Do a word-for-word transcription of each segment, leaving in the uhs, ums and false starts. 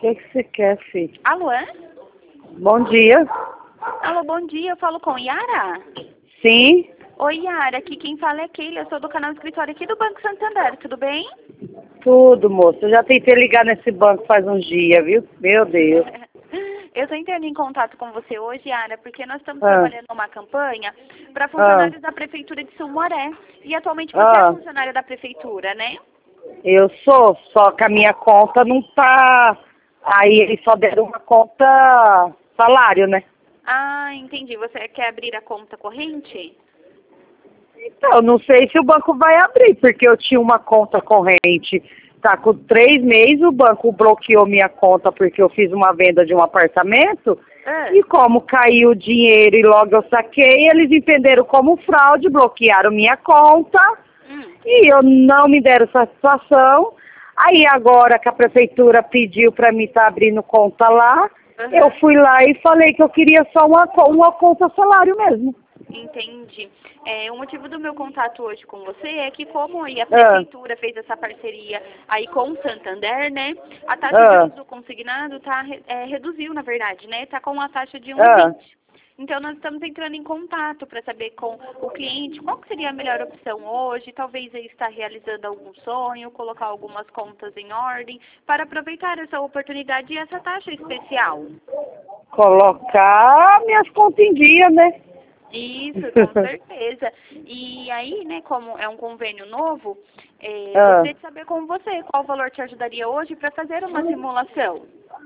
que que você quer, filho? Alô, é? Bom dia. Alô, bom dia. Eu falo com Yara? Sim, Oi, Yara. Aqui quem fala é Keila. Eu sou do canal escritório aqui do Banco Santander. Tudo bem? tudo, moço. Eu já tentei ligar nesse banco faz uns dias, viu? Meu Deus. Eu estou entrando em contato com você hoje, Yara, porque nós estamos Ah, trabalhando numa campanha para ah, funcionários da Prefeitura de Sumaré. E atualmente você é ah. funcionária da Prefeitura, né? Eu sou, só que a minha conta não tá... Aí eles só deram uma conta salário, né? Ah, entendi. Você quer abrir a conta corrente? Então, eu não sei se o banco vai abrir, porque eu tinha uma conta corrente. Tá com três meses, o banco bloqueou minha conta porque eu fiz uma venda de um apartamento. Ah, E como caiu o dinheiro e logo eu saquei, eles entenderam como fraude, bloquearam minha conta. hum, E eu não me deram satisfação. Aí agora que a prefeitura pediu para mim estar abrindo conta lá, eu aham. fui lá e falei que eu queria só uma, co- uma conta salário mesmo. Entendi. É, o motivo do meu contato hoje com você é que como aí a Ah, prefeitura fez essa parceria aí com o Santander, né? A taxa de ah, juros do consignado tá, re- é, reduziu, na verdade, né? Tá com uma taxa de ah. um vírgula vinte. Então nós estamos entrando em contato para saber com o cliente qual que seria a melhor opção hoje, talvez ele está realizando algum sonho, colocar algumas contas em ordem, para aproveitar essa oportunidade e essa taxa especial. Colocar minhas contas em dia, né? Isso, com certeza. E aí, né, como é um convênio novo, é, Ah. gostaria de saber com você qual valor te ajudaria hoje para fazer uma simulação.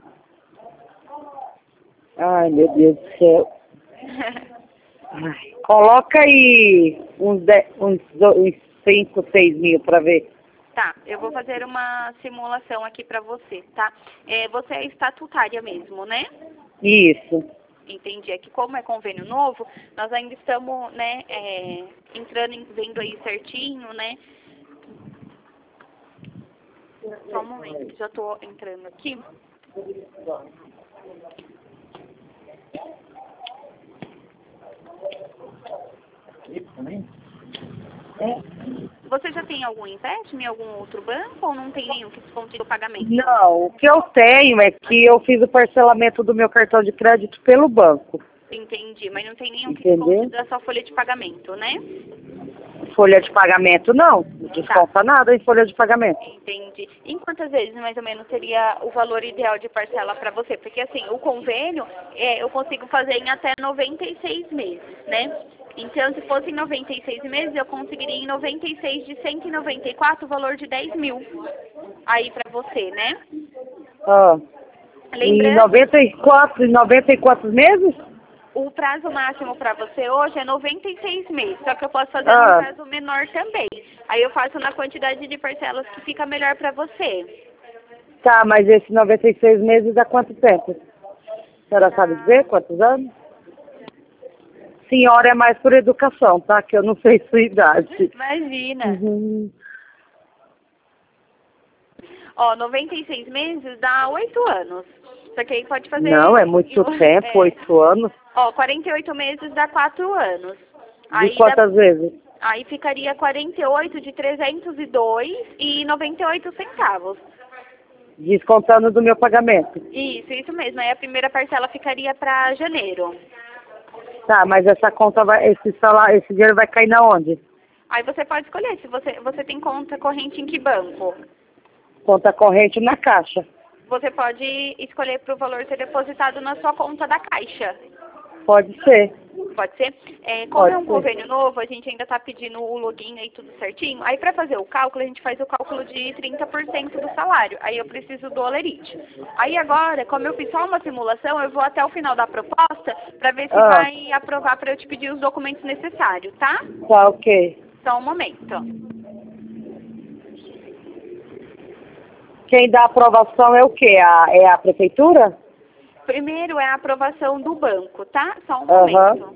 Ai, meu Deus do céu. Ai, coloca aí uns, dez, uns, do- uns cinco, seis mil para ver. Tá, eu vou fazer uma simulação aqui para você, tá? É, você é estatutária mesmo, né? Isso. Entendi. É que como é convênio novo, nós ainda estamos, né, é, entrando, em, vendo aí certinho, né? Só um momento, que já estou entrando aqui. Você já tem algum empréstimo em algum outro banco ou não tem nenhum que desconte o pagamento? Não, o que eu tenho é que eu fiz o parcelamento do meu cartão de crédito pelo banco. Entendi, mas não tem nenhum que desconte Entendeu? da sua folha de pagamento, né? Folha de pagamento, não. Não Tá, desconta nada em folha de pagamento. entendi. Em quantas vezes, mais ou menos, seria o valor ideal de parcela para você? Porque, assim, o convênio, é, eu consigo fazer em até noventa e seis meses, né? Então, se fosse em noventa e seis meses, eu conseguiria em noventa e seis de cento e noventa e quatro o valor de dez mil aí para você, né? Ah, em Lembrando, noventa e quatro, em noventa e quatro meses? o prazo máximo para você hoje é noventa e seis meses, só que eu posso fazer num Ah, prazo menor também. Aí eu faço na quantidade de parcelas que fica melhor para você. tá, mas esse noventa e seis meses há quanto tempo? A senhora sabe dizer quantos anos? Senhora é mais por educação, tá? Que eu não sei sua idade. Imagina. Uhum. Ó, noventa e seis meses dá oito anos. Só que aí pode Não, é fazer... muito tempo, É, oito anos. ó, quarenta e oito meses dá quatro anos. De Aí, dá, quantas vezes? aí ficaria quarenta e oito de trezentos e dois e noventa e oito centavos. Descontando do meu pagamento. Isso, isso mesmo. Aí a primeira parcela ficaria para janeiro. Tá, mas essa conta vai, esse salário, esse dinheiro vai cair na onde? Aí você pode escolher se você, você tem conta corrente em que banco. Conta corrente na caixa. Você pode escolher para o valor ser depositado na sua conta da Caixa. Pode ser, Pode ser? É, como é pode um ser. convênio novo, a gente ainda está pedindo o login aí tudo certinho. Aí para fazer o cálculo, a gente faz o cálculo de trinta por cento do salário. Aí eu preciso do Olerite. Aí agora, como eu fiz só uma simulação, eu vou até o final da proposta para ver se Ah, vai aprovar para eu te pedir os documentos necessários, tá? tá ok. Só um momento. Quem dá aprovação é o quê? A, é a prefeitura? Primeiro é a aprovação do banco, tá? Só um Aham. momento.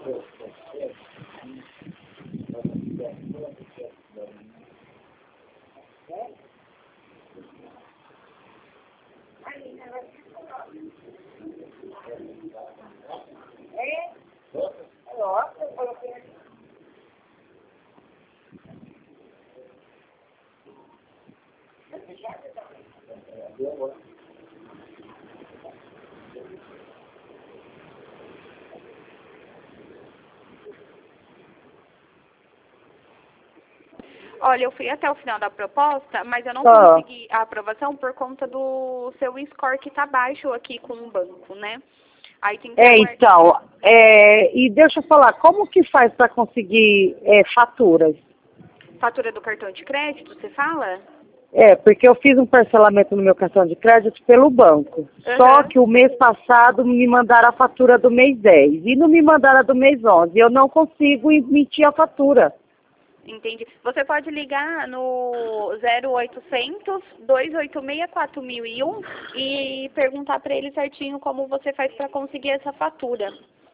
Olha, eu fui até o final da proposta, mas eu não Ah. consegui a aprovação por conta do seu score que está baixo aqui com o banco, né? Aí tem que É, aguardar. então, é, e deixa eu falar, como que faz para conseguir é, faturas? Fatura do cartão de crédito, você fala? É, porque eu fiz um parcelamento no meu cartão de crédito pelo banco. Uhum. Só que o mês passado me mandaram a fatura do mês dez e não me mandaram a do mês onze. Eu não consigo emitir a fatura. Entendi. Você pode ligar no zero oitocentos, dois oito seis, quatro mil e um e perguntar para ele certinho como você faz para conseguir essa fatura.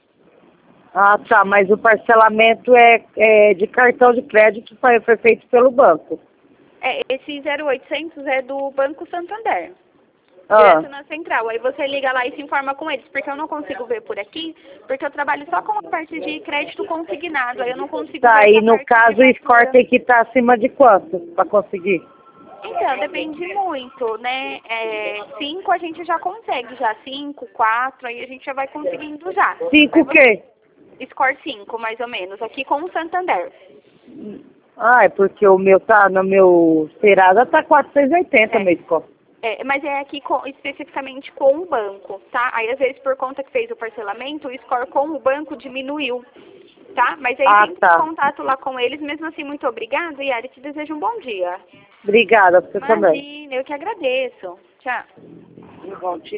Ah, tá, mas o parcelamento é, é de cartão de crédito, foi, foi feito pelo banco. É, esse zero oitocentos é do Banco Santander. Ah, Direto na central. Aí você liga lá e se informa com eles, porque eu não consigo ver por aqui, porque eu trabalho só com a parte de crédito consignado, aí eu não consigo tá, ver e essa no parte caso de o score fatura. tem que estar acima de quanto para conseguir? Então, depende muito, né? É, cinco a gente já consegue, já cinco, quatro, aí a gente já vai conseguindo já. Cinco o Mas você- quê? Score cinco, mais ou menos, aqui com o Santander. Ah, é porque o meu tá, no meu Serasa tá quatrocentos e oitenta É. meu score. É, mas é aqui com- especificamente com o banco, tá? Aí às vezes por conta que fez o parcelamento, o score com o banco diminuiu, tá? Mas aí Ah, tem tá. contato lá com eles, mesmo assim, muito obrigada, Yara, te desejo um bom dia. Obrigada, você também. Imagina, eu que agradeço. Tchau. Bom dia.